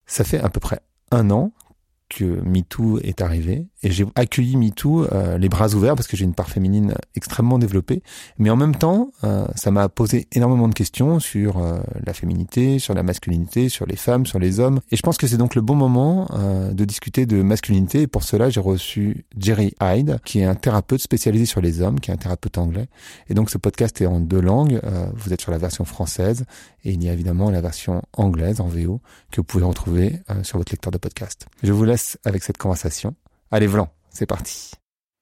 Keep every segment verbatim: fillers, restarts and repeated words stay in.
Ça fait à peu près un an que MeToo est arrivé et j'ai accueilli MeToo euh, les bras ouverts parce que j'ai une part féminine extrêmement développée, mais en même temps euh, ça m'a posé énormément de questions sur euh, la féminité, sur la masculinité, sur les femmes, sur les hommes, et je pense que c'est donc le bon moment euh, de discuter de masculinité, et pour cela j'ai reçu Jerry Hyde qui est un thérapeute spécialisé sur les hommes, qui est un thérapeute anglais, et donc ce podcast est en deux langues, euh, vous êtes sur la version française et il y a évidemment la version anglaise en V O que vous pouvez retrouver euh, sur votre lecteur de podcast. Je vous laisse avec cette conversation. Allez, Vlan, c'est parti.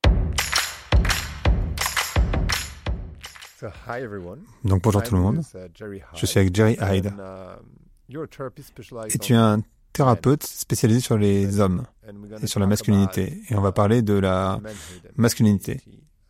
Donc bonjour tout le monde, je suis avec Jerry Hyde et tu es un thérapeute spécialisé sur les hommes et sur la masculinité, et on va parler de la masculinité.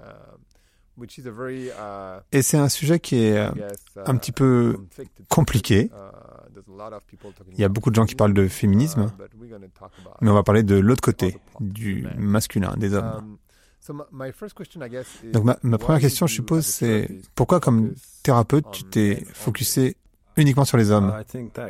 Et c'est un sujet qui est un petit peu compliqué. Il y a beaucoup de gens qui parlent de féminisme, mais on va parler de l'autre côté, du masculin, des hommes. Donc ma, ma première question, je suppose, c'est pourquoi comme thérapeute, tu t'es focusé uniquement sur les hommes?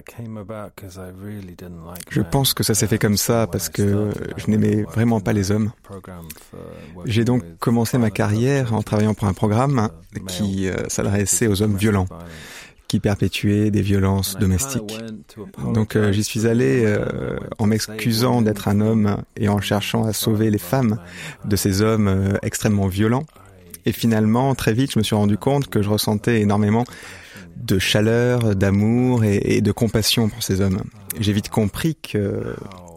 Je pense que ça s'est fait comme ça parce que je n'aimais vraiment pas les hommes. J'ai donc commencé ma carrière en travaillant pour un programme qui euh, s'adressait aux hommes violents, qui perpétuaient des violences domestiques. Donc euh, j'y suis allé euh, en m'excusant d'être un homme et en cherchant à sauver les femmes de ces hommes euh, extrêmement violents. Et finalement, très vite, je me suis rendu compte que je ressentais énormément de chaleur, d'amour et, et de compassion pour ces hommes. J'ai vite compris que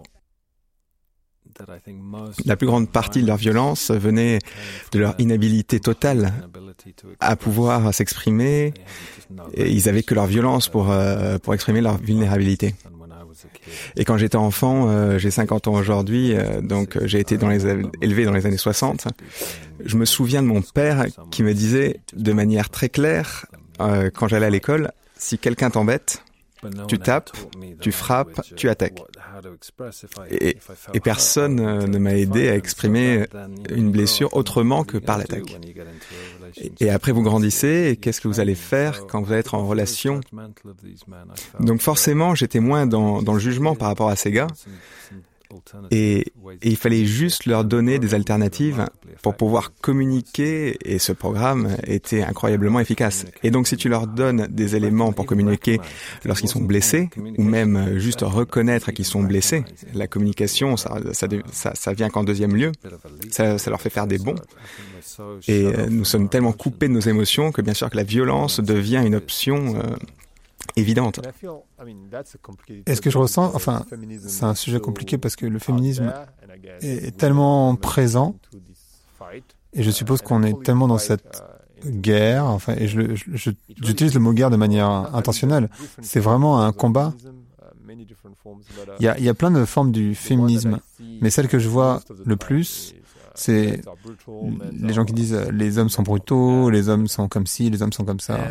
la plus grande partie de leur violence venait de leur inhabilité totale à pouvoir s'exprimer, et ils avaient que leur violence pour, euh, pour exprimer leur vulnérabilité. Et quand j'étais enfant, euh, j'ai cinquante ans aujourd'hui, euh, donc j'ai été dans les, élevé dans les années soixante, je me souviens de mon père qui me disait de manière très claire, euh, quand j'allais à l'école, si quelqu'un t'embête, tu tapes, tu frappes, tu attaques. Et, et personne ne m'a aidé à exprimer une blessure autrement que par l'attaque. Et, et après vous grandissez, et qu'est-ce que vous allez faire quand vous allez être en relation? Donc forcément, j'étais moins dans, dans le jugement par rapport à ces gars. Et, et il fallait juste leur donner des alternatives pour pouvoir communiquer, et ce programme était incroyablement efficace. Et donc si tu leur donnes des éléments pour communiquer lorsqu'ils sont blessés, ou même juste reconnaître qu'ils sont blessés, la communication, ça, ça, ça, ça vient qu'en deuxième lieu, ça, ça leur fait faire des bonds. Et nous sommes tellement coupés de nos émotions que bien sûr que la violence devient une option euh, évidente. Est-ce que je ressens, enfin, c'est un sujet compliqué parce que le féminisme est tellement présent, et je suppose qu'on est tellement dans cette guerre, enfin, et je, je, je, j'utilise le mot guerre de manière intentionnelle. C'est vraiment un combat. Il y a, il y a plein de formes du féminisme, mais celle que je vois le plus, c'est les gens qui disent les hommes sont brutaux, les hommes sont comme ci, les hommes sont comme ça.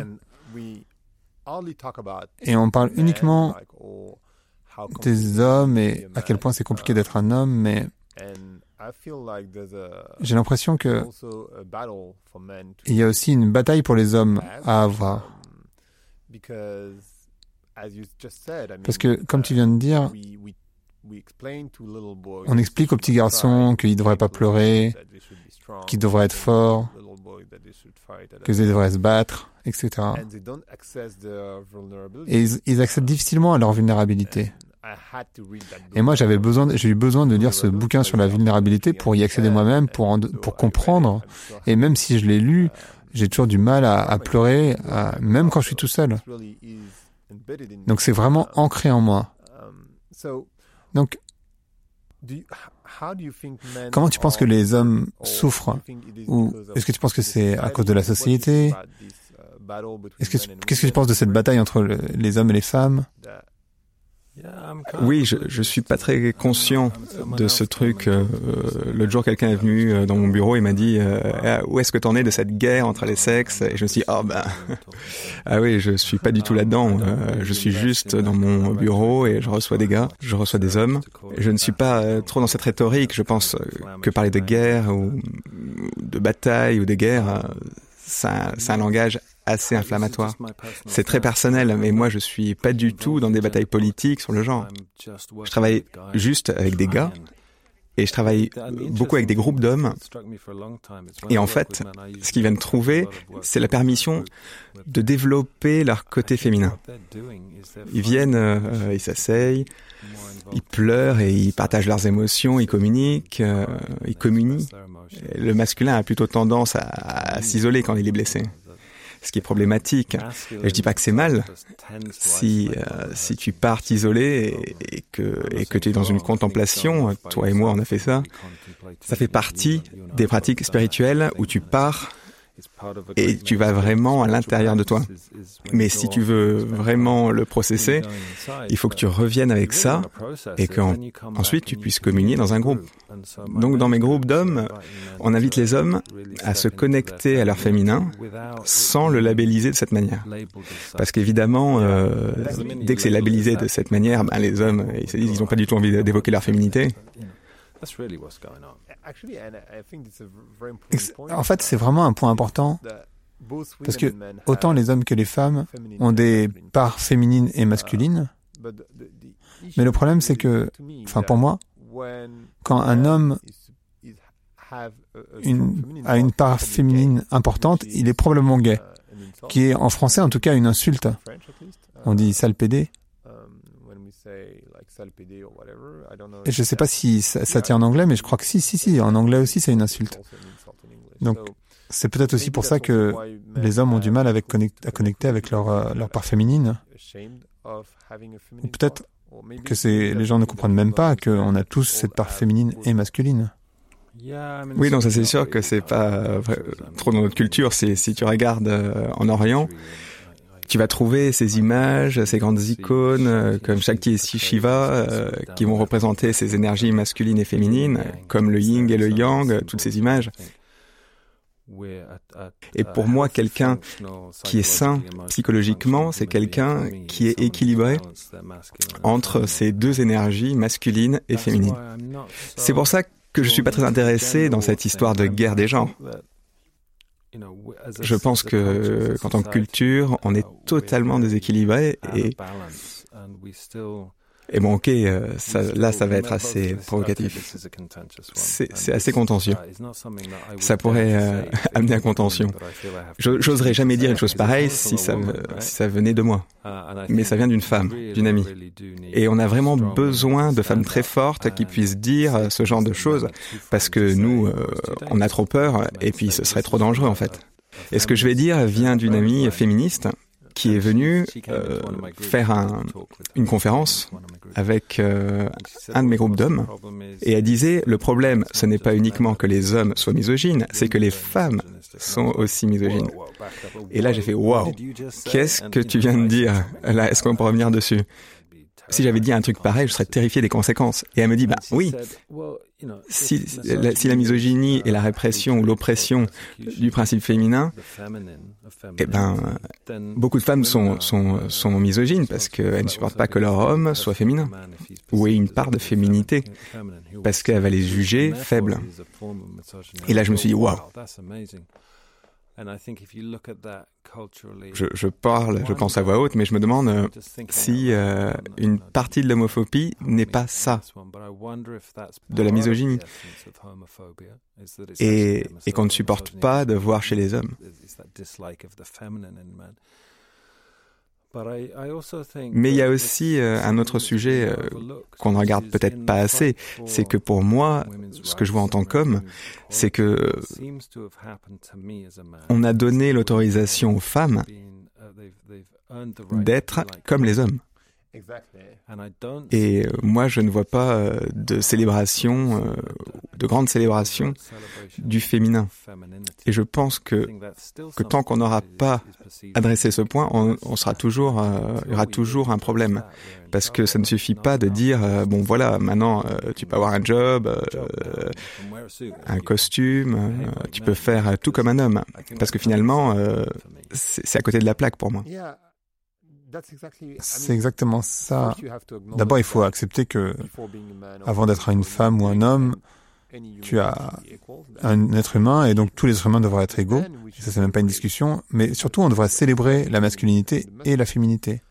Et on parle uniquement des hommes et à quel point c'est compliqué d'être un homme, mais j'ai l'impression que il y a aussi une bataille pour les hommes à avoir. Parce que, comme tu viens de dire, on explique aux petits garçons qu'ils ne devraient pas pleurer, qu'ils devraient être forts, qu'ils devraient se battre, et cetera. Et ils, ils accèdent difficilement à leur vulnérabilité. Et moi, j'avais besoin, de, j'ai eu besoin de lire ce bouquin sur la vulnérabilité pour y accéder moi-même, pour, en, pour comprendre. Et même si je l'ai lu, j'ai toujours du mal à, à pleurer, à, même quand je suis tout seul. Donc c'est vraiment ancré en moi. Donc, comment tu penses que les hommes souffrent? Ou est-ce que tu penses que c'est à cause de la société? Est-ce que tu, qu'est-ce que tu penses de cette bataille entre le, les hommes et les femmes? Oui, je, je suis pas très conscient de ce truc. Euh, l'autre jour, quelqu'un est venu dans mon bureau et m'a dit euh, « Où est-ce que t'en es de cette guerre entre les sexes ?» Et je me suis dit « Ah ben, ah oui, je suis pas du tout là-dedans. Euh, je suis juste dans mon bureau et je reçois des gars, je reçois des hommes. Je ne suis pas euh, trop dans cette rhétorique. Je pense que parler de guerre ou de bataille ou de guerre, euh, c'est un, c'est un langage assez inflammatoire. C'est très personnel, mais moi je suis pas du tout dans des batailles politiques sur le genre. Je travaille juste avec des gars, et je travaille beaucoup avec des groupes d'hommes. Et en fait, ce qu'ils viennent trouver, c'est la permission de développer leur côté féminin. Ils viennent, euh, ils s'asseyent, ils pleurent et ils partagent leurs émotions, ils communiquent, euh, ils communient. Le masculin a plutôt tendance à, à s'isoler quand il est blessé. Ce qui est problématique. Et je dis pas que c'est mal. Si euh, si tu pars t'isoler et, et que et que tu es dans une contemplation, toi et moi on a fait ça. Ça fait partie des pratiques spirituelles où tu pars et tu vas vraiment à l'intérieur de toi. Mais si tu veux vraiment le processer, il faut que tu reviennes avec ça et qu'ensuite tu puisses communier dans un groupe. Donc dans mes groupes d'hommes, on invite les hommes à se connecter à leur féminin sans le labelliser de cette manière. Parce qu'évidemment, euh, dès que c'est labellisé de cette manière, ben, les hommes ils se disent qu'ils n'ont pas du tout envie d'évoquer leur féminité. En fait, c'est vraiment un point important parce que autant les hommes que les femmes ont des parts féminines et masculines, mais le problème c'est que, enfin pour moi, quand un homme une, a une part féminine importante, il est probablement gay, qui est en français en tout cas une insulte. On dit sale pédé. Et je ne sais pas si ça, ça tient en anglais, mais je crois que si, si, si, en anglais aussi c'est une insulte. Donc c'est peut-être aussi pour ça que les hommes ont du mal avec connect, à connecter avec leur, euh, leur part féminine. Ou peut-être que c'est, les gens ne comprennent même pas qu'on a tous cette part féminine et masculine. Oui, non, ça c'est sûr que c'est pas euh, trop dans notre culture. C'est, si tu regardes euh, en Orient, tu vas trouver ces images, ces grandes icônes, euh, comme Shakti et Shiva, euh, qui vont représenter ces énergies masculines et féminines, comme le yin et le yang, toutes ces images. Et pour moi, quelqu'un qui est sain psychologiquement, c'est quelqu'un qui est équilibré entre ces deux énergies masculines et féminines. C'est pour ça que je suis pas très intéressé dans cette histoire de guerre des genres. Je pense que, qu'en tant que culture, on est totalement déséquilibré et, et bon, ok, euh, ça, là, ça va être assez provocatif. C'est, c'est assez contentieux. Ça pourrait euh, amener à contention. Je, j'oserais jamais dire une chose pareille si ça, si ça venait de moi. Mais ça vient d'une femme, d'une amie. Et on a vraiment besoin de femmes très fortes qui puissent dire ce genre de choses, parce que nous, euh, on a trop peur, et puis ce serait trop dangereux, en fait. Et ce que je vais dire vient d'une amie féministe qui est venue euh, faire un, une conférence avec euh, un de mes groupes d'hommes, et elle disait, le problème, ce n'est pas uniquement que les hommes soient misogynes, c'est que les femmes sont aussi misogynes. Et là, j'ai fait, waouh, qu'est-ce que tu viens de dire? Là, est-ce qu'on peut revenir dessus? Si j'avais dit un truc pareil, je serais terrifié des conséquences. Et elle me dit, bah oui, si la, si la misogynie et la répression ou l'oppression du principe féminin, eh ben, beaucoup de femmes sont, sont, sont misogynes parce qu'elles ne supportent pas que leur homme soit féminin ou ait une part de féminité parce qu'elles va les juger faibles. Et là, je me suis dit, waouh. Je, je parle, je pense à voix haute, mais je me demande euh, si euh, une partie de l'homophobie n'est pas ça, de la misogynie, et, et qu'on ne supporte pas de voir chez les hommes. Mais il y a aussi euh, un autre sujet euh, qu'on ne regarde peut-être pas assez, c'est que pour moi, ce que je vois en tant qu'homme, c'est que on a donné l'autorisation aux femmes d'être comme les hommes. Et euh, moi, je ne vois pas euh, de célébration, euh, de grandes célébrations du féminin. Et je pense que, que tant qu'on n'aura pas adressé ce point, on, on sera toujours, euh, il y aura toujours un problème. Parce que ça ne suffit pas de dire, euh, bon voilà, maintenant euh, tu peux avoir un job, euh, un costume, euh, tu peux faire tout comme un homme. Parce que finalement, euh, c'est, c'est à côté de la plaque pour moi. C'est exactement ça. D'abord, il faut accepter que, avant d'être une femme ou un homme, tu as un être humain et donc tous les êtres humains devraient être égaux. Et ça, c'est même pas une discussion. Mais surtout, on devrait célébrer la masculinité et la féminité.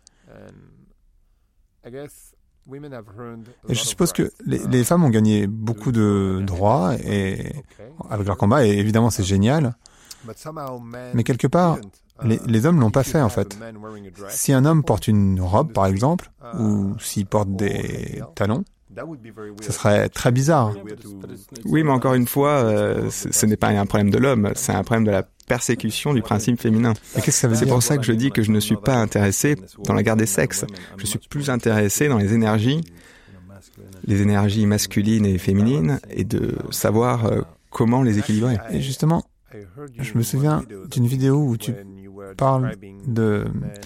Et je suppose que les, les femmes ont gagné beaucoup de droits et, avec leur combat, et évidemment, c'est génial. Mais quelque part, les, les hommes l'ont pas fait, en fait. Si un homme porte une robe, par exemple, ou s'il porte des talons, ce serait très bizarre. Oui, mais encore une fois, euh, ce, ce n'est pas un problème de l'homme, c'est un problème de la persécution du principe féminin. Et qu'est-ce que ça veut c'est dire ? pour ça que je dis que je ne suis pas intéressé dans la guerre des sexes. Je suis plus intéressé dans les énergies, les énergies masculines et féminines, et de savoir euh, comment les équilibrer. Et justement, je me souviens d'une vidéo où tu parles de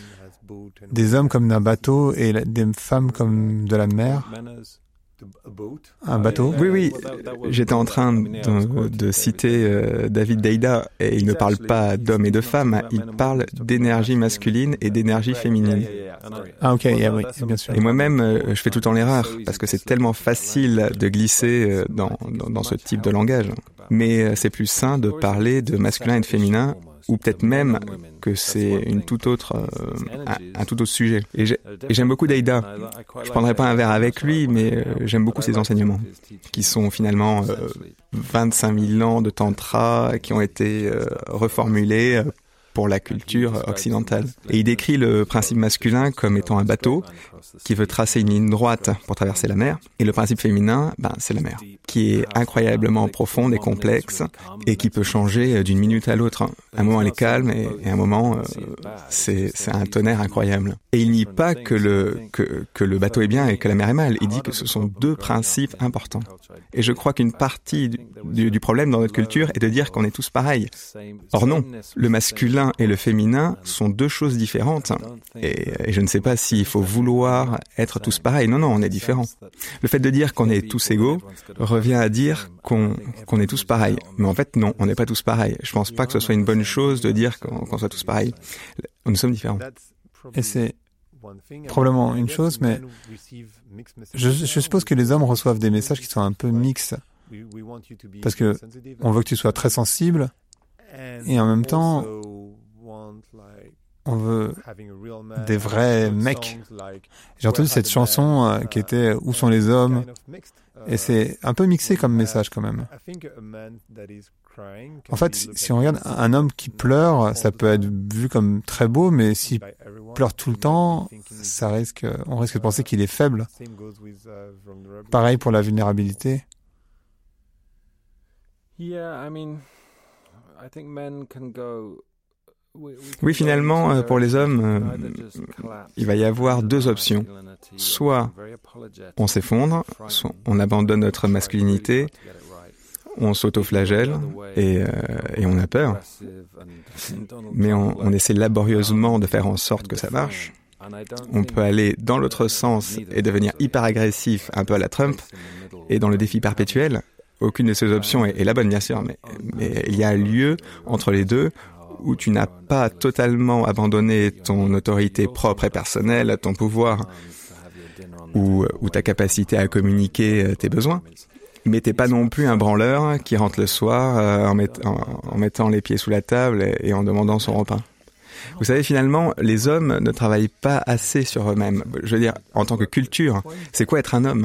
des hommes comme d'un bateau et des femmes comme de la mer. Un bateau. Oui, oui. J'étais en train de, de citer euh, David Deida, et il ne parle pas d'hommes et de femmes, il parle d'énergie masculine et d'énergie féminine. Ah ok, yeah, oui, bien sûr. Et moi-même, euh, je fais tout le temps l'erreur, parce que c'est tellement facile de glisser euh, dans, dans, dans ce type de langage. Mais euh, c'est plus sain de parler de masculin et de féminin, ou peut-être même que c'est une toute autre, euh, un, un tout autre sujet. Et, j'ai, et j'aime beaucoup Deida. Je prendrai pas un verre avec lui, mais euh, j'aime beaucoup ses enseignements, qui sont finalement euh, vingt-cinq mille ans de tantra, qui ont été euh, reformulés euh, pour la culture occidentale. Et il décrit le principe masculin comme étant un bateau qui veut tracer une ligne droite pour traverser la mer. Et le principe féminin, ben, c'est la mer, qui est incroyablement profonde et complexe et qui peut changer d'une minute à l'autre. Un moment, elle est calme et, et un moment, euh, c'est, c'est un tonnerre incroyable. Et il nie pas que le, que, que le bateau est bien et que la mer est mal. Il dit que ce sont deux principes importants. Et je crois qu'une partie du, du, du problème dans notre culture est de dire qu'on est tous pareils. Or non, le masculin et le féminin sont deux choses différentes. Et, et je ne sais pas s'il faut vouloir être tous pareils. Non, non, on est différents. Le fait de dire qu'on est tous égaux revient à dire qu'on, qu'on est tous pareils. Mais en fait, non, on n'est pas tous pareils. Je pense pas que ce soit une bonne chose de dire qu'on, qu'on soit tous pareils. Nous sommes différents. Et c'est probablement une chose, mais je, je suppose que les hommes reçoivent des messages qui sont un peu mixtes. Parce que on veut que tu sois très sensible, et en même temps, on veut des vrais mecs. J'ai entendu cette chanson euh, qui était « Où sont les hommes ?» et c'est un peu mixé comme message quand même. En fait, si, si on regarde un homme qui pleure, ça peut être vu comme très beau, mais s'il pleure tout le temps, ça risque, on risque de penser qu'il est faible. Pareil pour la vulnérabilité. Oui, finalement, pour les hommes, il va y avoir deux options. Soit on s'effondre, soit on abandonne notre masculinité, on s'autoflagelle et, euh, et on a peur. Mais on, on essaie laborieusement de faire en sorte que ça marche. On peut aller dans l'autre sens et devenir hyper agressif, un peu à la Trump, et dans le défi perpétuel. Aucune de ces options est, est la bonne, bien sûr, mais, mais il y a un lieu entre les deux où tu n'as pas totalement abandonné ton autorité propre et personnelle, ton pouvoir ou, ou ta capacité à communiquer tes besoins. Mais t'es pas non plus un branleur qui rentre le soir euh, en, met, en, en mettant les pieds sous la table et, et en demandant son repas. Vous savez, finalement, les hommes ne travaillent pas assez sur eux-mêmes. Je veux dire, en tant que culture, c'est quoi être un homme ?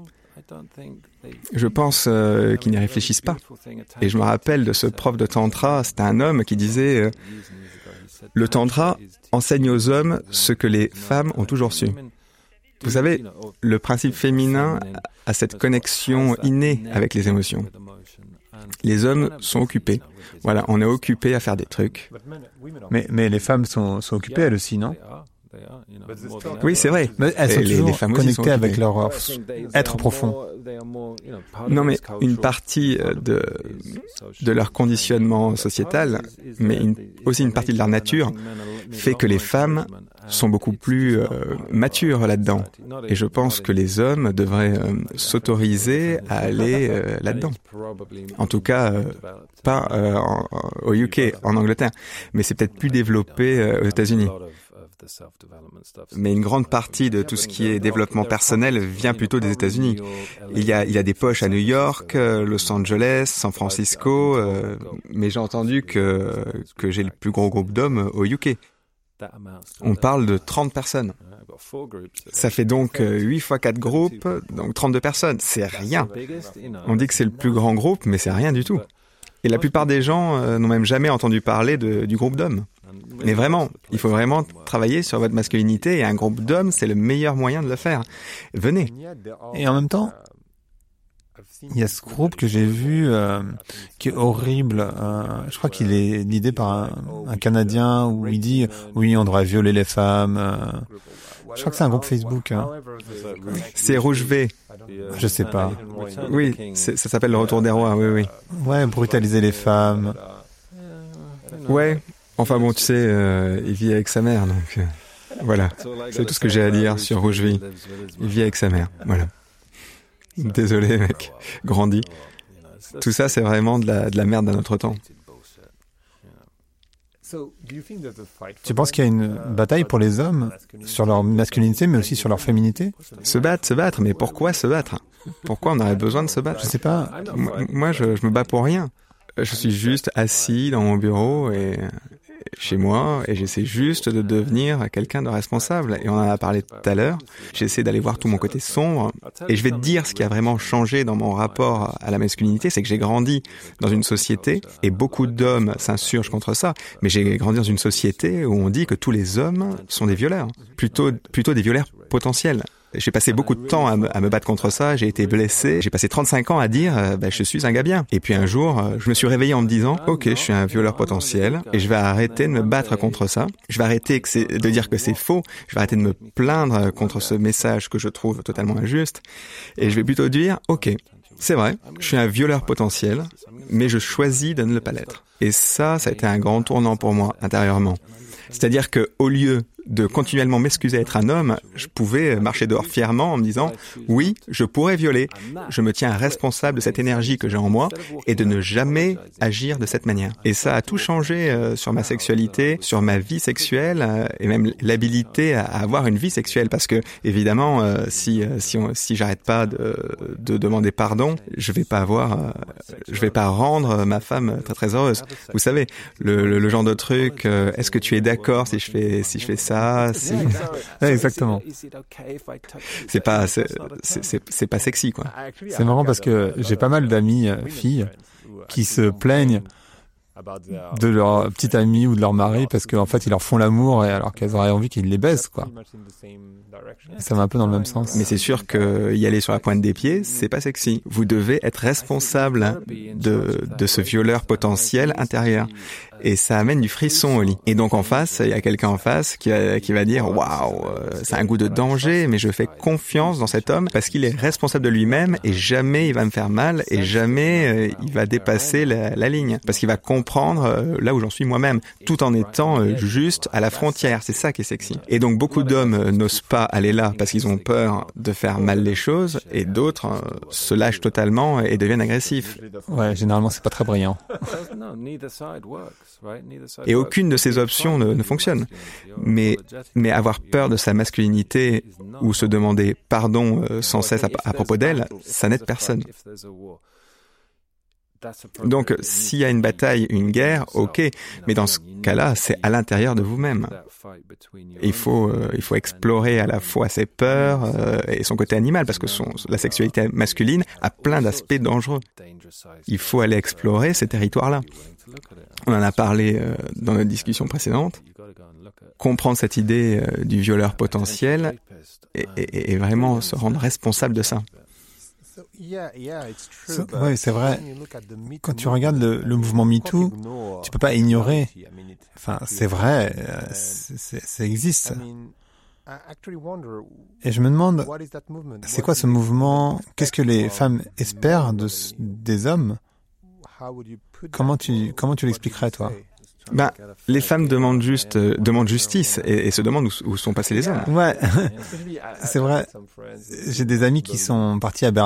Je pense euh, qu'ils n'y réfléchissent pas. Et je me rappelle de ce prof de tantra, c'était un homme qui disait euh, « Le tantra enseigne aux hommes ce que les femmes ont toujours su ». Vous savez, le principe féminin a cette connexion innée avec les émotions. Les hommes sont occupés. Voilà, on est occupé à faire des trucs. Mais, mais les femmes sont, sont occupées elles aussi, non ? Oui, c'est vrai. Mais elles sont Et les, toujours les femmes connectées avec occupées. leur être profond. Non, mais une partie de, de leur conditionnement sociétal, mais une, aussi une partie de leur nature, fait que les femmes sont beaucoup plus euh, matures là-dedans. Et je pense que les hommes devraient euh, s'autoriser à aller euh, là-dedans. En tout cas, euh, pas euh, en, au U K, en Angleterre, mais c'est peut-être plus développé euh, aux États-Unis. Mais une grande partie de tout ce qui est développement personnel vient plutôt des États-Unis. Il y a, il y a des poches à New York, Los Angeles, San Francisco, euh, mais j'ai entendu que, que j'ai le plus gros groupe d'hommes au U K. On parle de trente personnes. Ça fait donc huit fois quatre groupes, donc trente-deux personnes. C'est rien. On dit que c'est le plus grand groupe, mais c'est rien du tout. Et la plupart des gens euh, n'ont même jamais entendu parler de, du groupe d'hommes. Mais vraiment, il faut vraiment travailler sur votre masculinité et un groupe d'hommes, c'est le meilleur moyen de le faire. Venez. Et en même temps, il y a ce groupe que j'ai vu euh, qui est horrible. Euh, je crois qu'il est l'idée par un, un Canadien où il dit oui, on devrait violer les femmes. Euh, je crois que c'est un groupe Facebook. Hein. C'est Rouge V. Je sais pas. Oui, c'est, ça s'appelle le Retour des Rois. Oui, oui. Ouais, brutaliser les femmes. Ouais. Enfin bon, tu sais, euh, il vit avec sa mère, donc euh, voilà. C'est tout ce que j'ai à dire sur Rouge V. Il vit avec sa mère. Voilà. Désolé, mec. Grandi. Tout ça, c'est vraiment de la, de la merde d'un autre temps. Tu penses qu'il y a une bataille pour les hommes sur leur masculinité, mais aussi sur leur féminité? Se battre, se battre, mais pourquoi se battre? Pourquoi on aurait besoin de se battre? Je sais pas. Moi, moi je, je me bats pour rien. Je suis juste assis dans mon bureau et chez moi et j'essaie juste de devenir quelqu'un de responsable. Et on en a parlé tout à l'heure. J'essaie d'aller voir tout mon côté sombre. Et je vais te dire ce qui a vraiment changé dans mon rapport à la masculinité, c'est que j'ai grandi dans une société et beaucoup d'hommes s'insurgent contre ça. Mais j'ai grandi dans une société où on dit que tous les hommes sont des violeurs, plutôt plutôt des violeurs potentiels. J'ai passé beaucoup de temps à me, à me battre contre ça, j'ai été blessé, j'ai passé trente-cinq ans à dire euh, bah, je suis un gars bien. Et puis un jour, euh, je me suis réveillé en me disant ok, je suis un violeur potentiel et je vais arrêter de me battre contre ça. Je vais arrêter que c'est, de dire que c'est faux, je vais arrêter de me plaindre contre ce message que je trouve totalement injuste et je vais plutôt dire ok, c'est vrai, je suis un violeur potentiel, mais je choisis de ne le pas l'être. Et ça, ça a été un grand tournant pour moi intérieurement. C'est-à-dire que au lieu de continuellement m'excuser d'être un homme, je pouvais marcher dehors fièrement en me disant « Oui, je pourrais violer, je me tiens responsable de cette énergie que j'ai en moi et de ne jamais agir de cette manière. » Et ça a tout changé euh, sur ma sexualité, sur ma vie sexuelle euh, et même l'habilité à, à avoir une vie sexuelle parce que évidemment, euh, si euh, si, on, si j'arrête pas de, de demander pardon, je vais pas avoir, euh, je vais pas rendre ma femme très très heureuse. Vous savez, le, le, le genre de truc, euh, est-ce que tu es d'accord si je fais si je fais ça? C'est... Ouais, exactement. C'est pas, c'est, c'est, c'est pas sexy, quoi. C'est marrant parce que j'ai pas mal d'amis euh, filles qui se plaignent de leur petite amie ou de leur mari parce qu'en fait ils leur font l'amour et alors qu'elles auraient envie qu'ils les baisent, quoi. Et ça va un peu dans le même sens. Mais c'est sûr que y aller sur la pointe des pieds, c'est pas sexy. Vous devez être responsable de, de ce violeur potentiel intérieur. Et ça amène du frisson au lit. Et donc en face, il y a quelqu'un en face qui va, qui va dire « Waouh, c'est un goût de danger, mais je fais confiance dans cet homme parce qu'il est responsable de lui-même et jamais il va me faire mal et jamais euh, il va dépasser la, la ligne. Parce qu'il va comprendre euh, là où j'en suis moi-même, tout en étant euh, juste à la frontière. C'est ça qui est sexy. Et donc beaucoup d'hommes euh, n'osent pas aller là parce qu'ils ont peur de faire mal les choses et d'autres euh, se lâchent totalement et deviennent agressifs. Ouais, généralement c'est pas très brillant. Et aucune de ces options ne, ne fonctionne. Mais, mais avoir peur de sa masculinité ou se demander pardon euh, sans cesse à, à propos d'elle, ça n'aide personne. Donc, s'il y a une bataille, une guerre, ok, mais dans ce cas-là, c'est à l'intérieur de vous-même. Il faut, euh, il faut explorer à la fois ses peurs euh, et son côté animal, parce que son, la sexualité masculine a plein d'aspects dangereux. Il faut aller explorer ces territoires-là. On en a parlé euh, dans notre discussion précédente. Comprendre cette idée euh, du violeur potentiel et, et, et vraiment se rendre responsable de ça. Oui, c'est vrai. Quand tu regardes le, le mouvement MeToo, tu peux pas ignorer. Enfin, c'est vrai, c'est, c'est, ça existe. Et je me demande, c'est quoi ce mouvement? Qu'est-ce que les femmes espèrent de, des hommes? Comment tu, comment tu l'expliquerais, toi? Ben, les femmes demandent juste, euh, demandent justice et, et se demandent où, où sont passés les hommes. Ouais, c'est vrai. J'ai des amis qui sont partis à Berlin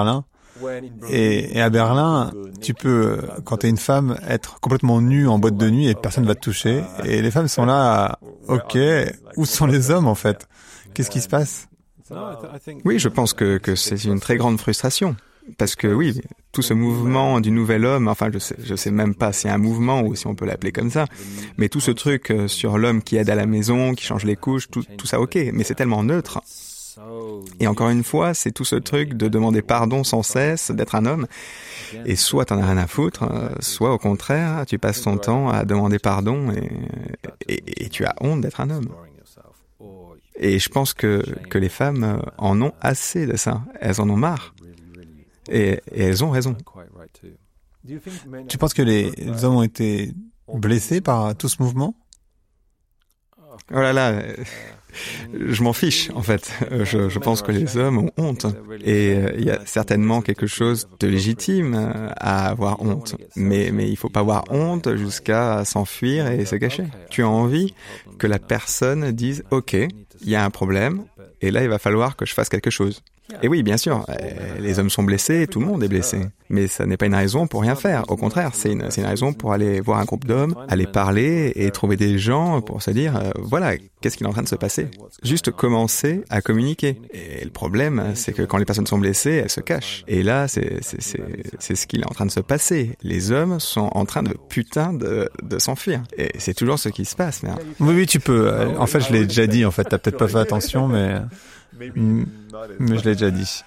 Et, et à Berlin, tu peux, quand t'es une femme, être complètement nue en boîte de nuit et personne va te toucher. Et les femmes sont là, à, ok, où sont les hommes en fait? Qu'est-ce qui se passe? Oui, je pense que, que c'est une très grande frustration. Parce que oui, tout ce mouvement du nouvel homme, enfin je sais, je sais même pas si c'est un mouvement ou si on peut l'appeler comme ça, mais tout ce truc sur l'homme qui aide à la maison, qui change les couches, tout, tout ça ok, mais c'est tellement neutre. Et encore une fois, c'est tout ce truc de demander pardon sans cesse, d'être un homme. Et soit t'en as rien à foutre, soit au contraire, tu passes ton temps à demander pardon et, et, et tu as honte d'être un homme. Et je pense que, que les femmes en ont assez de ça. Elles en ont marre. Et, et elles ont raison. Tu penses que les, les hommes ont été blessés par tout ce mouvement? Oh là là, je m'en fiche en fait. Je, je pense que les hommes ont honte. Et euh, il y a certainement quelque chose de légitime à avoir honte. Mais, mais il faut pas avoir honte jusqu'à s'enfuir et se cacher. Tu as envie que la personne dise « Ok, il y a un problème, et là il va falloir que je fasse quelque chose ». Et oui, bien sûr, les hommes sont blessés, tout le monde est blessé. Mais ça n'est pas une raison pour rien faire. Au contraire, c'est une, c'est une raison pour aller voir un groupe d'hommes, aller parler et trouver des gens pour se dire, euh, voilà, qu'est-ce qui est en train de se passer? Juste commencer à communiquer. Et le problème, c'est que quand les personnes sont blessées, elles se cachent. Et là, c'est, c'est, c'est, c'est ce qui est en train de se passer. Les hommes sont en train de putain de, de s'enfuir. Et c'est toujours ce qui se passe. Mais... Oui, oui, tu peux. En fait, je l'ai déjà dit, en fait. T'as peut-être pas fait attention, mais... Mais je l'ai déjà dit.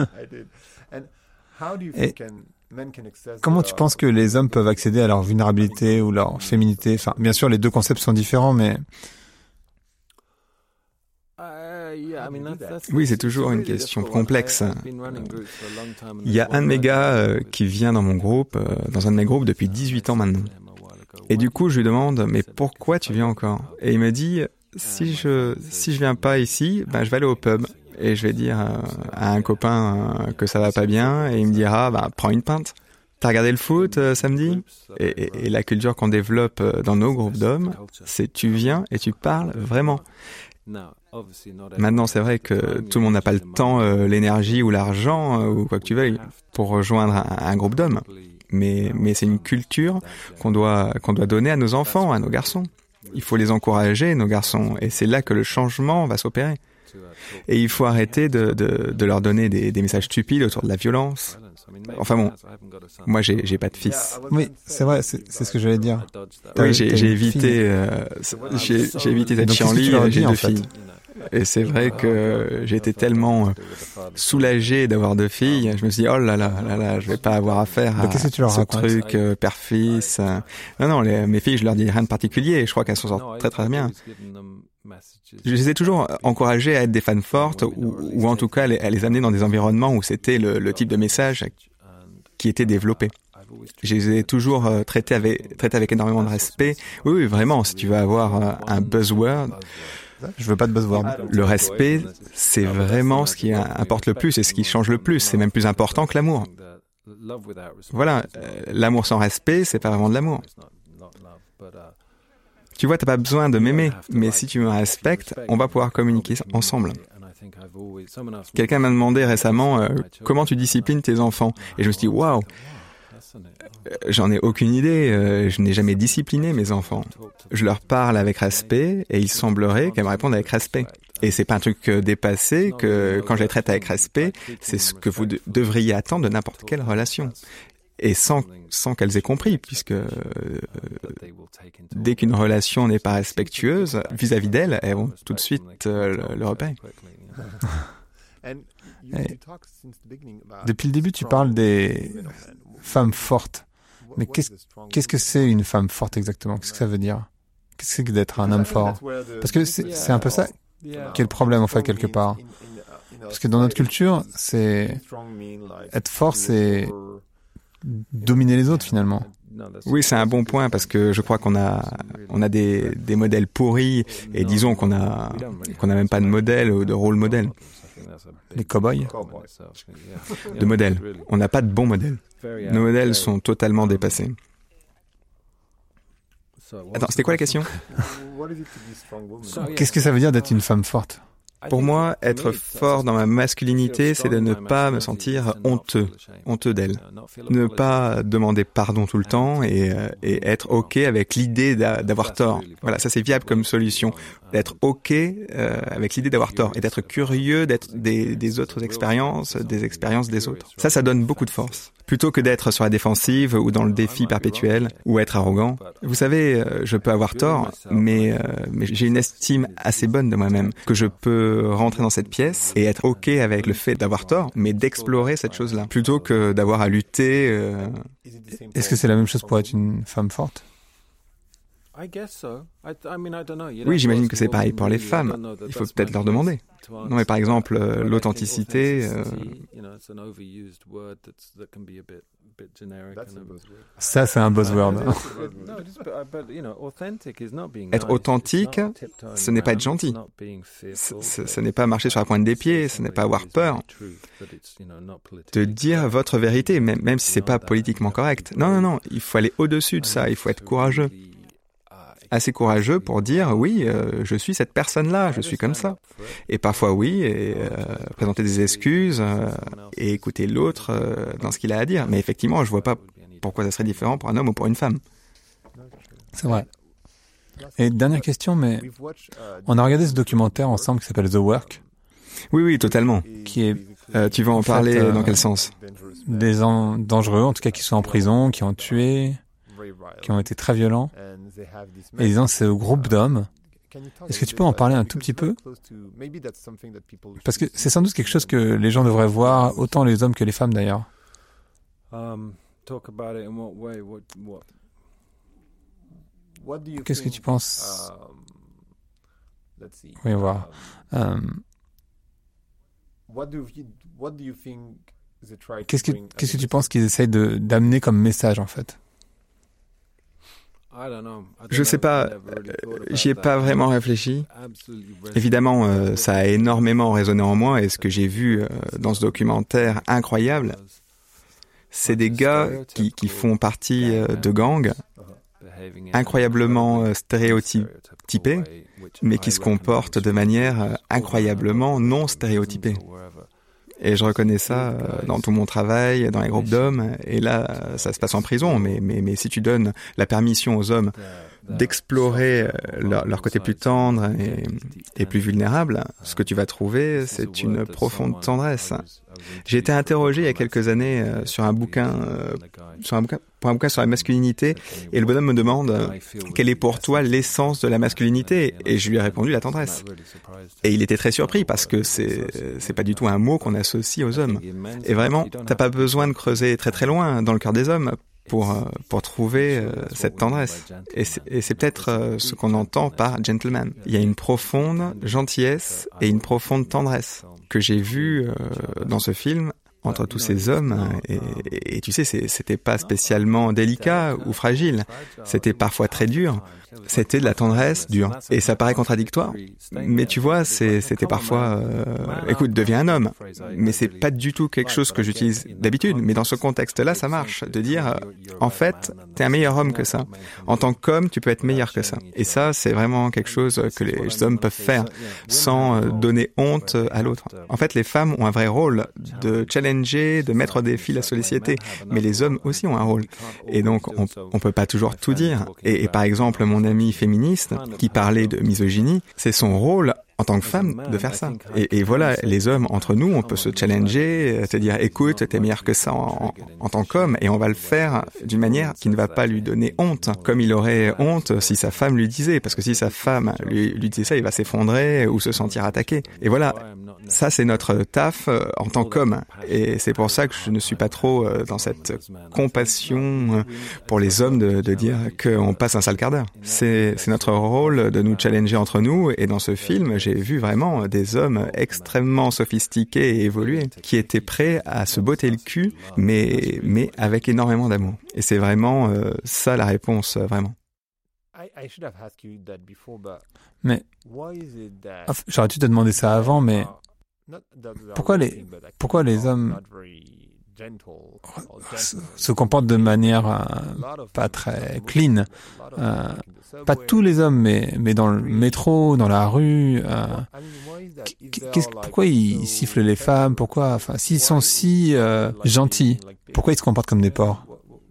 Et comment tu penses que les hommes peuvent accéder à leur vulnérabilité ou leur féminité? Enfin, bien sûr, les deux concepts sont différents, mais... Oui, c'est toujours une question complexe. Il y a un de mes gars euh, qui vient dans mon groupe, euh, dans un de mes groupes depuis dix-huit ans maintenant. Et du coup, je lui demande, mais pourquoi tu viens encore? Et il me dit... Si je si je viens pas ici, ben je vais aller au pub et je vais dire euh, à un copain euh, que ça va pas bien et il me dira ben prends une pinte. T'as regardé le foot euh, samedi? Et, et, et la culture qu'on développe euh, dans nos groupes d'hommes, c'est tu viens et tu parles vraiment. Maintenant, c'est vrai que tout le monde n'a pas le temps, euh, l'énergie ou l'argent euh, ou quoi que tu veuilles pour rejoindre un, un groupe d'hommes. Mais mais c'est une culture qu'on doit qu'on doit donner à nos enfants, à nos garçons. Il faut les encourager, nos garçons, et c'est là que le changement va s'opérer. Et il faut arrêter de, de, de leur donner des, des messages stupides autour de la violence. Enfin bon, moi j'ai, j'ai pas de fils. Oui, c'est vrai, c'est, c'est ce que j'allais dire. Oui, j'ai, j'ai évité, euh, j'ai, j'ai évité d'être chiant-lit, j'ai deux filles. Et c'est vrai que j'ai été tellement soulagé d'avoir deux filles. Je me suis dit, oh là là, là là, je vais pas avoir affaire à ce truc euh, père-fils. Non, non, les, mes filles, je leur dis rien de particulier. Je crois qu'elles s'en sortent très très bien. Je les ai toujours encouragées à être des femmes fortes ou, ou en tout cas à les, à les amener dans des environnements où c'était le, le type de message qui était développé. Je les ai toujours euh, traités avec, traités avec énormément de respect. Oui, oui, vraiment, si tu veux avoir euh, un buzzword... Je veux pas de buzzword. Le respect, c'est vraiment ce qui importe le plus et ce qui change le plus. C'est même plus important que l'amour. Voilà, euh, l'amour sans respect, c'est pas vraiment de l'amour. Tu vois, t'as pas besoin de m'aimer, mais si tu me respectes, on va pouvoir communiquer ensemble. Quelqu'un m'a demandé récemment euh, comment tu disciplines tes enfants, et je me suis dit waouh. J'en ai aucune idée, euh, je n'ai jamais discipliné mes enfants. Je leur parle avec respect et il semblerait qu'elles me répondent avec respect. Et c'est pas un truc dépassé que quand je les traite avec respect, c'est ce que vous de- devriez attendre de n'importe quelle relation. Et sans, sans qu'elles aient compris, puisque euh, dès qu'une relation n'est pas respectueuse vis-à-vis d'elles, elles vont tout de suite euh, le, le repérer. Et depuis le début, tu parles des femmes fortes. Mais qu'est-ce, qu'est-ce que c'est une femme forte exactement? Qu'est-ce que ça veut dire? Qu'est-ce que c'est que d'être un homme fort? Parce que c'est, c'est un peu ça qui est le problème, en fait, quelque part. Parce que dans notre culture, c'est être fort, c'est dominer les autres, finalement. Oui, c'est un bon point parce que je crois qu'on a on a des des modèles pourris et disons qu'on a qu'on a même pas de modèle ou de rôle modèle. Les cow-boys. De modèle. On n'a pas de bons modèles. Nos modèles sont totalement dépassés. Attends, c'était quoi la question? Qu'est-ce que ça veut dire d'être une femme forte? Pour moi, être fort dans ma masculinité, c'est de ne pas me sentir honteux, honteux d'elle. Ne pas demander pardon tout le temps et, et être OK avec l'idée d'avoir tort. Voilà, ça c'est viable comme solution. D'être OK euh, avec l'idée d'avoir tort et d'être curieux d'être des, des autres expériences, des expériences des autres. Ça, ça donne beaucoup de force. Plutôt que d'être sur la défensive ou dans le défi perpétuel ou être arrogant. Vous savez, je peux avoir tort, mais, euh, mais j'ai une estime assez bonne de moi-même, que je peux rentrer dans cette pièce et être OK avec le fait d'avoir tort, mais d'explorer cette chose-là, plutôt que d'avoir à lutter. Euh... Est-ce que c'est la même chose pour être une femme forte ? Oui, j'imagine que c'est pareil pour les femmes. Il faut peut-être leur demander. Non, mais par exemple, euh, l'authenticité... Euh... Ça, c'est un buzzword. Être authentique, ce n'est pas être gentil. Ce, ce, ce n'est pas marcher sur la pointe des pieds, ce n'est pas avoir peur. De dire votre vérité, même, même si c'est pas politiquement correct. Non, non, non, il faut aller au-dessus de ça, il faut être courageux. Assez courageux pour dire oui, euh, je suis cette personne-là, je suis comme ça. Et parfois oui, et euh, présenter des excuses euh, et écouter l'autre euh, dans ce qu'il a à dire. Mais effectivement, je vois pas pourquoi ça serait différent pour un homme ou pour une femme. C'est vrai. Et dernière question, mais on a regardé ce documentaire ensemble qui s'appelle The Work. Oui, oui, totalement. Qui est. Euh, tu veux en, en parler fait, euh, dans quel sens ? Des en... dangereux, en tout cas qui sont en prison, qui ont tué, qui ont été très violents. Et dans ce groupe d'hommes, est-ce que tu peux en parler un tout petit peu ? Parce que c'est sans doute quelque chose que les gens devraient voir, autant les hommes que les femmes d'ailleurs. Qu'est-ce que tu penses ? Oui, voir. Um, qu'est-ce que qu'est-ce que tu penses qu'ils essayent de d'amener comme message en fait ? Je sais pas, j'y ai pas vraiment réfléchi. Évidemment, euh, ça a énormément résonné en moi et ce que j'ai vu euh, dans ce documentaire incroyable, c'est des gars qui, qui font partie euh, de gangs incroyablement euh, stéréotypés, mais qui se comportent de manière euh, incroyablement non stéréotypée. Et je reconnais ça dans tout mon travail, dans les groupes d'hommes. Et là, ça se passe en prison. Mais, mais, mais si tu donnes la permission aux hommes d'explorer leur, leur côté plus tendre et, et plus vulnérable, ce que tu vas trouver, c'est une profonde tendresse. J'ai été interrogé il y a quelques années sur un bouquin, sur un bouquin, pour un bouquin sur la masculinité, et le bonhomme me demande quelle est pour toi l'essence de la masculinité, et je lui ai répondu la tendresse. Et il était très surpris parce que c'est c'est pas du tout un mot qu'on associe aux hommes. Et vraiment, t'as pas besoin de creuser très très loin dans le cœur des hommes pour pour trouver euh, cette tendresse. Et c'est, et c'est peut-être euh, ce qu'on entend par gentleman. Il y a une profonde gentillesse et une profonde tendresse que j'ai vue euh, dans ce film entre tous ces hommes. Et, et, et tu sais, c'est, c'était pas spécialement délicat ou fragile. C'était parfois très dur. C'était de la tendresse dure. Et ça paraît contradictoire. Mais tu vois, c'est, c'était parfois... Euh, écoute, deviens un homme. Mais c'est pas du tout quelque chose que j'utilise d'habitude. Mais dans ce contexte-là, ça marche. De dire, euh, en fait, t'es un meilleur homme que ça. En tant qu'homme, tu peux être meilleur que ça. Et ça, c'est vraiment quelque chose que les hommes peuvent faire sans donner honte à l'autre. En fait, les femmes ont un vrai rôle de challenger, de mettre au défi la société. Mais les hommes aussi ont un rôle. Et donc, on, on peut pas toujours tout dire. Et, et par exemple, mon amie féministe qui parlait de misogynie, c'est son rôle en tant que femme de faire ça. Et, et voilà, les hommes, entre nous, on peut se challenger, te dire, écoute, t'es meilleur que ça en, en, en tant qu'homme, et on va le faire d'une manière qui ne va pas lui donner honte, comme il aurait honte si sa femme lui disait, parce que si sa femme lui, lui disait ça, il va s'effondrer ou se sentir attaqué. Et voilà, ça c'est notre taf euh, en tant qu'homme. Et c'est pour ça que je ne suis pas trop euh, dans cette compassion euh, pour les hommes de, de dire qu'on passe un sale quart d'heure. C'est, c'est notre rôle de nous challenger entre nous, et dans ce film, j'ai vu vraiment des hommes extrêmement sophistiqués et évolués, qui étaient prêts à se botter le cul, mais, mais avec énormément d'amour. Et c'est vraiment euh, ça la réponse, vraiment. Mais, j'aurais dû te demander ça avant, mais pourquoi les, pourquoi les hommes se comportent de manière euh, pas très clean. Euh, pas tous les hommes, mais, mais dans le métro, dans la rue. Euh, qu'est-ce, pourquoi ils sifflent les femmes? Pourquoi, enfin, s'ils sont si euh, gentils, pourquoi ils se comportent comme des porcs?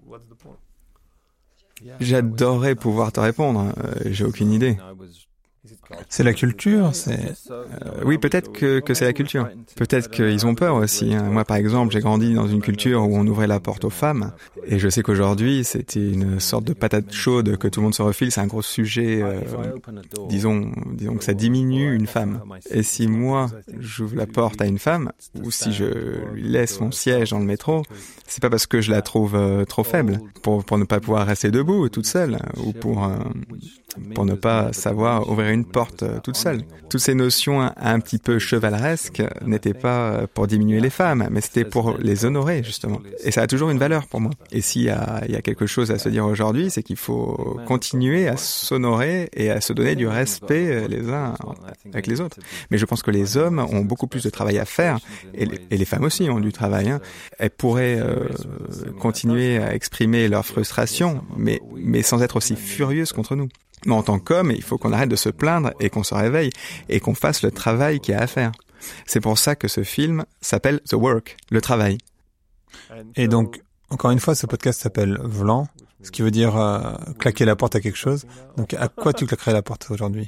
J'adorerais pouvoir te répondre. Euh, j'ai aucune idée. C'est la culture, c'est... Euh, oui, peut-être que, que c'est la culture. Peut-être qu'ils ont peur aussi. Hein. Moi, par exemple, j'ai grandi dans une culture où on ouvrait la porte aux femmes. Et je sais qu'aujourd'hui, c'était une sorte de patate chaude que tout le monde se refile. C'est un gros sujet. Euh, disons, disons que ça diminue une femme. Et si moi, j'ouvre la porte à une femme, ou si je lui laisse mon siège dans le métro, c'est pas parce que je la trouve euh, trop faible, pour, pour ne pas pouvoir rester debout toute seule, ou pour... Euh, pour ne pas savoir ouvrir une porte euh, toute seule. Toutes ces notions un, un petit peu chevaleresques n'étaient pas pour diminuer les femmes, mais c'était pour les honorer, justement. Et ça a toujours une valeur pour moi. Et s'il y a, il y a quelque chose à se dire aujourd'hui, c'est qu'il faut continuer à s'honorer et à se donner du respect les uns avec les autres. Mais je pense que les hommes ont beaucoup plus de travail à faire, et les, et les femmes aussi ont du travail. Hein. Elles pourraient euh, continuer à exprimer leur frustration, mais, mais sans être aussi furieuses contre nous. Mais en tant qu'homme, il faut qu'on arrête de se plaindre et qu'on se réveille et qu'on fasse le travail qu'il y a à faire. C'est pour ça que ce film s'appelle The Work, le travail. Et donc, encore une fois, ce podcast s'appelle Vlan, ce qui veut dire euh, claquer la porte à quelque chose. Donc, à quoi tu claquerais la porte aujourd'hui?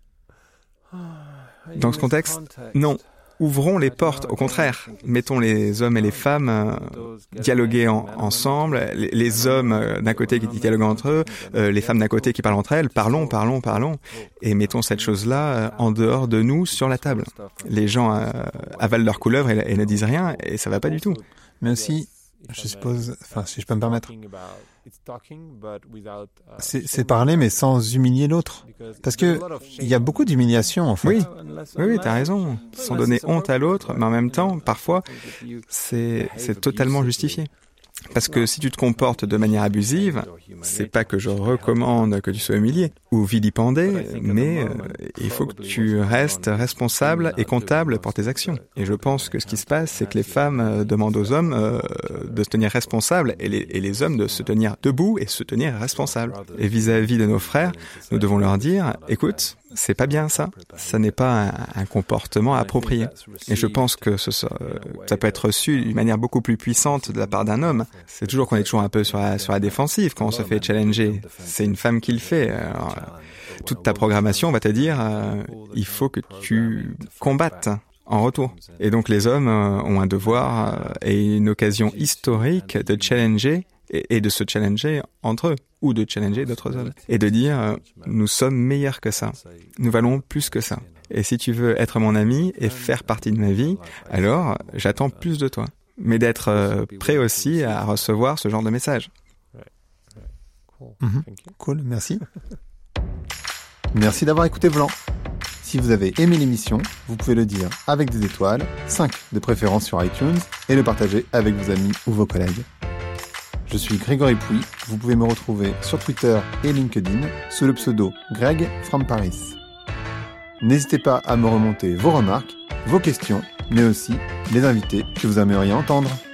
Dans ce contexte, non. Ouvrons les portes, au contraire. Mettons les hommes et les femmes euh, dialoguer en, ensemble, les, les hommes euh, d'un côté qui dialoguent entre eux, euh, les femmes d'un côté qui parlent entre elles. Parlons, parlons, parlons. Et mettons cette chose-là euh, en dehors de nous, sur la table. Les gens euh, avalent leur couleuvre et, et ne disent rien, et ça va pas du tout. Mais aussi, je suppose, enfin, si je peux me permettre, c'est, c'est parler mais sans humilier l'autre. Parce que il y a beaucoup d'humiliation en fait. Oui, oui, oui, t'as raison. Sans donner honte à l'autre, mais en même temps, parfois, c'est, c'est totalement justifié. Parce que si tu te comportes de manière abusive, c'est pas que je recommande que tu sois humilié ou vilipendé, mais euh, il faut que tu restes responsable et comptable pour tes actions. Et je pense que ce qui se passe, c'est que les femmes euh, demandent aux hommes euh, de se tenir responsables et les, et les hommes de se tenir debout et se tenir responsables. Et vis-à-vis de nos frères, nous devons leur dire, écoute, c'est pas bien ça. Ça n'est pas un, un comportement approprié. Et je pense que ce, ça, ça peut être reçu d'une manière beaucoup plus puissante de la part d'un homme. C'est toujours qu'on est toujours un peu sur la, sur la défensive quand on se fait challenger. C'est une femme qui le fait. Alors, toute ta programmation va te dire, euh, il faut que tu combattes en retour. Et donc les hommes euh, ont un devoir euh, et une occasion historique de challenger et, et de se challenger entre eux, ou de challenger d'autres hommes. Et de dire, euh, nous sommes meilleurs que ça. Nous valons plus que ça. Et si tu veux être mon ami et faire partie de ma vie, alors j'attends plus de toi. Mais d'être euh, prêt aussi à recevoir ce genre de message. Mmh. Cool, merci. Merci d'avoir écouté Vlan. Si vous avez aimé l'émission, vous pouvez le dire avec des étoiles, cinq de préférence sur iTunes, et le partager avec vos amis ou vos collègues. Je suis Grégory Pouy, vous pouvez me retrouver sur Twitter et LinkedIn sous le pseudo Greg from Paris. N'hésitez pas à me remonter vos remarques, vos questions, mais aussi les invités que vous aimeriez entendre.